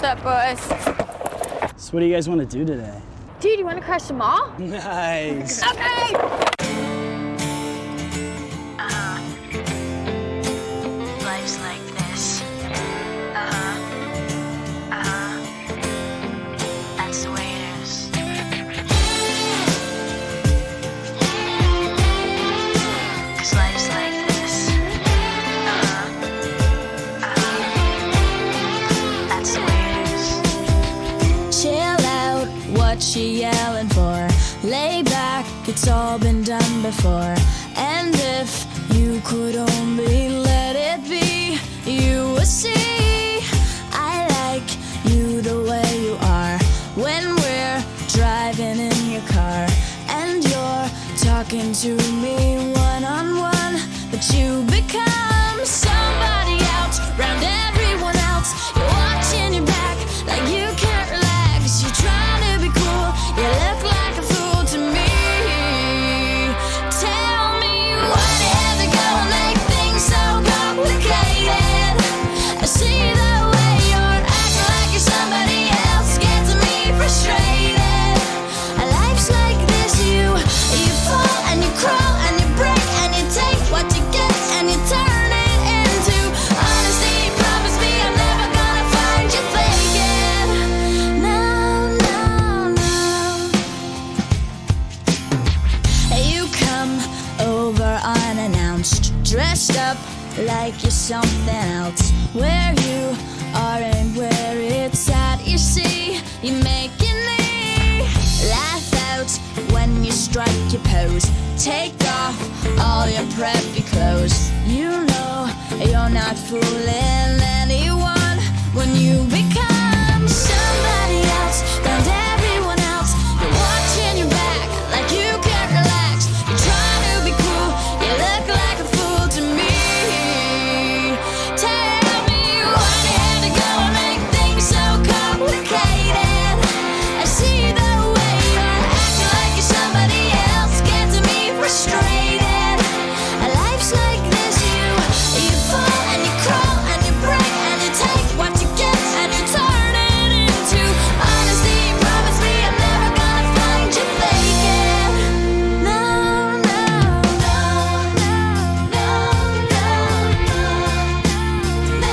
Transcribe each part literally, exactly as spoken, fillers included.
up, boys? So what do you guys want to do today? Dude, you want to crash the mall? Nice. Okay! Uh-huh. Life's like this. Uh-huh. Uh-huh. That's the way it is. Cause life's like this. Uh-huh. Uh-huh. That's the way it is. Chill out, what you yelling for? Lay back, it's all been done before. And if you could only let it be, you would see I like you the way you are. When we're driving in your car and you're talking to me one-on-one, but you become somebody else round everyone else. You're watching your back like you can't relax. You're trying to be cool, you look like a fool to me. Tell me why do you have to go and make things so complicated? I see the way you're acting like you're somebody else, gets me frustrated. Life's like this, you you fall and you crawl and you break and you take what you get and you turn it into honesty. Promise me I'm never gonna find you faking. No, no, no. You come over unannounced, dressed up like you're something else. Where you are and where it's at, you see, you're making me laugh out when you strike your pose. Take off all your preppy clothes. You know you're not fooling anyone when you become somebody else round everyone else. You're watching your back like you can't relax. You're trying to be cool, you look like a fool to me. Tell me why do you have to go and make things so complicated? I see the way you're acting like you're somebody else, gets me frustrated. Life's like this, you you fall and you crawl and you break and you take what you get and you turn it into honesty. Promise me I'm never gonna find you faking. No, no, no, no, no, no, no,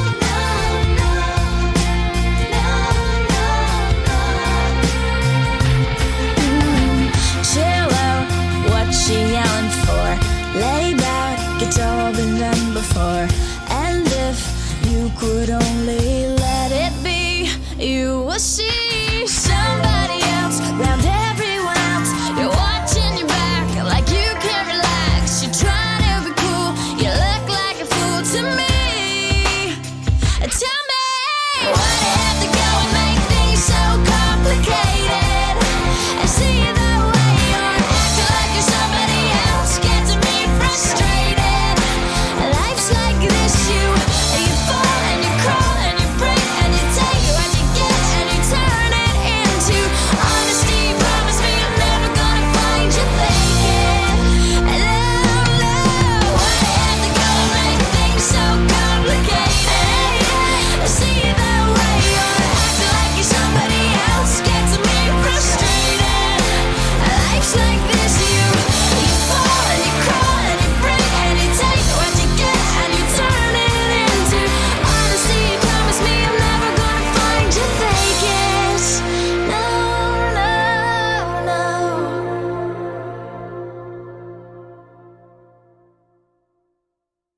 no. Chill out, what you yelling for? Lay back, it's all been done before. And if you could only let it be, you will see somebody else round everyone else. You're watching your back like you can't relax. You're trying to be cool, you look like a fool to me. Tell